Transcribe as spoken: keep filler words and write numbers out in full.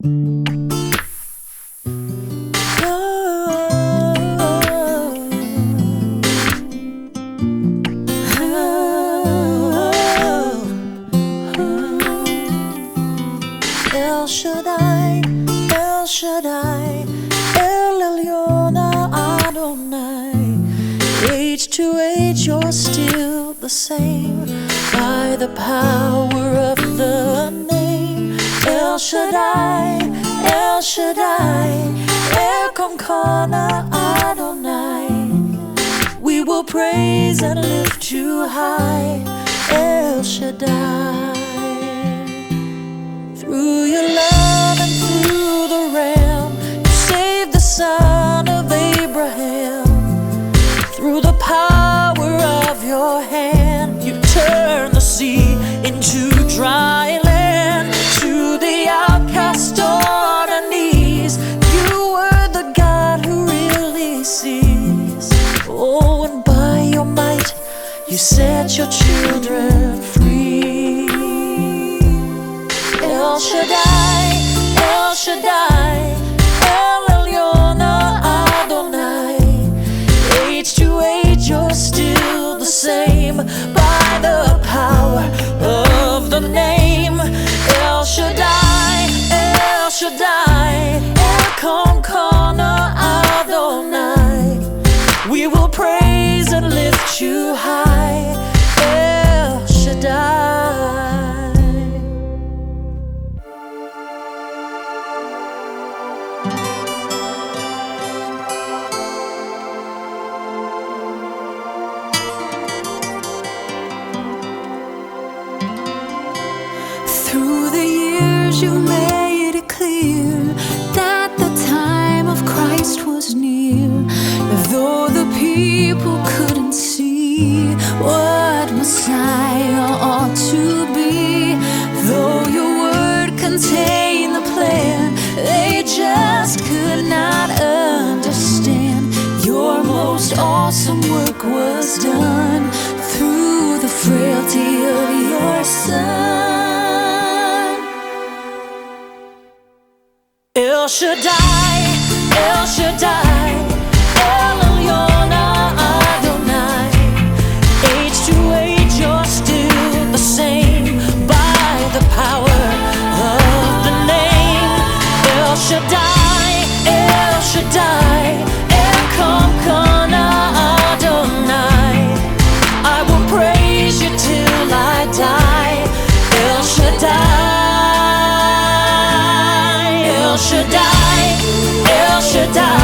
El Shaddai, El Shaddai, El Elyon Adonai. Age to age you're still the same, by the power of the name. El Shaddai, El Shaddai, Elkamkana Adonai. We will praise and lift you high, El Shaddai. Through your love and through the Ram, you saved the son of Abraham. Through the power of your hand, you turned the sea into dry land. To the outcast on our knees, you were the God who really sees. Oh, and by your might, you set your children free. El Shaddai, El Shaddai, El Elyon Adonai. Age to age you're still the same, by the power of the name. El Shaddai, El Shaddai, Elkamkana Adonai. We will praise and lift you high, El Shaddai. Through the years you made it clear that the time of Christ was near. Though the people couldn't see what Messiah ought to be, though your word contained the plan, they just could not understand. Your most awesome work was done through the frailty of your Son. El Shaddai, El Shaddai, El Elyon Adonai. Age to age you're still the same, by the power of the name. El Shaddai, El Shaddai, Elkamkana Adonai. I will praise you till I die, El Shaddai. El Shaddai, El Shaddai.